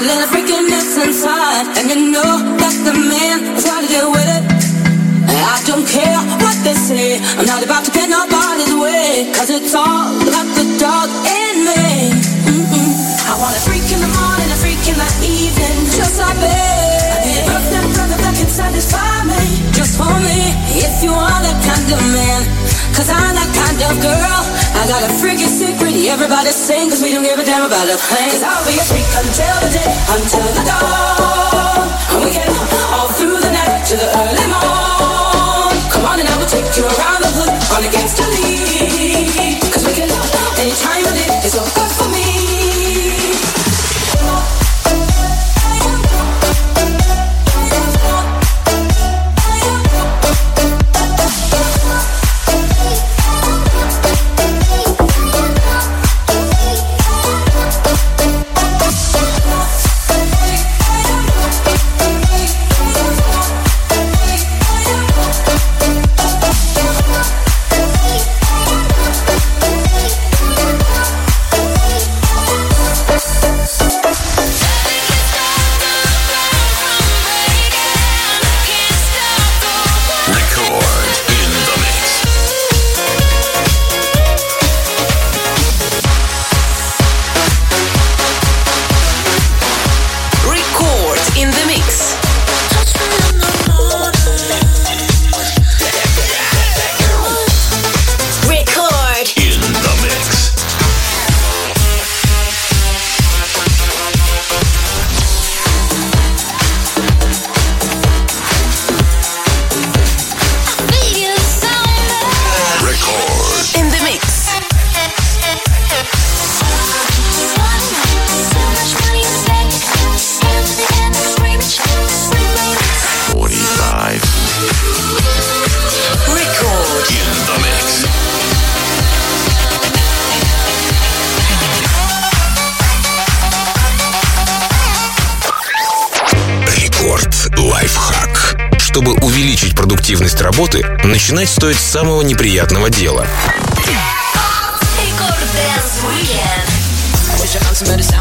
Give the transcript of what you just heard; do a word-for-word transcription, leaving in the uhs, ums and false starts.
little freakiness inside, and you know that the man has gotta deal with it. I don't care what they say, I'm not about to get nobody's way, cause it's all about the dog in me. Mm-mm. I want a freak in the morning, a freak in the evening, just like me. I need a perfect brother that can satisfy me, just for me. If you are that kind of man, cause I'm that kind of girl. I got a freaky secret, everybody sing, cause we don't give a damn about a thing. Cause I'll be a freak until the day, until the dawn, and we can all through the night to the early morn. Come on and I will take you around the hood, on against the lead, cause we can love any time of day, it's all good for me. Чтобы увеличить продуктивность работы, начинать стоит с самого неприятного дела.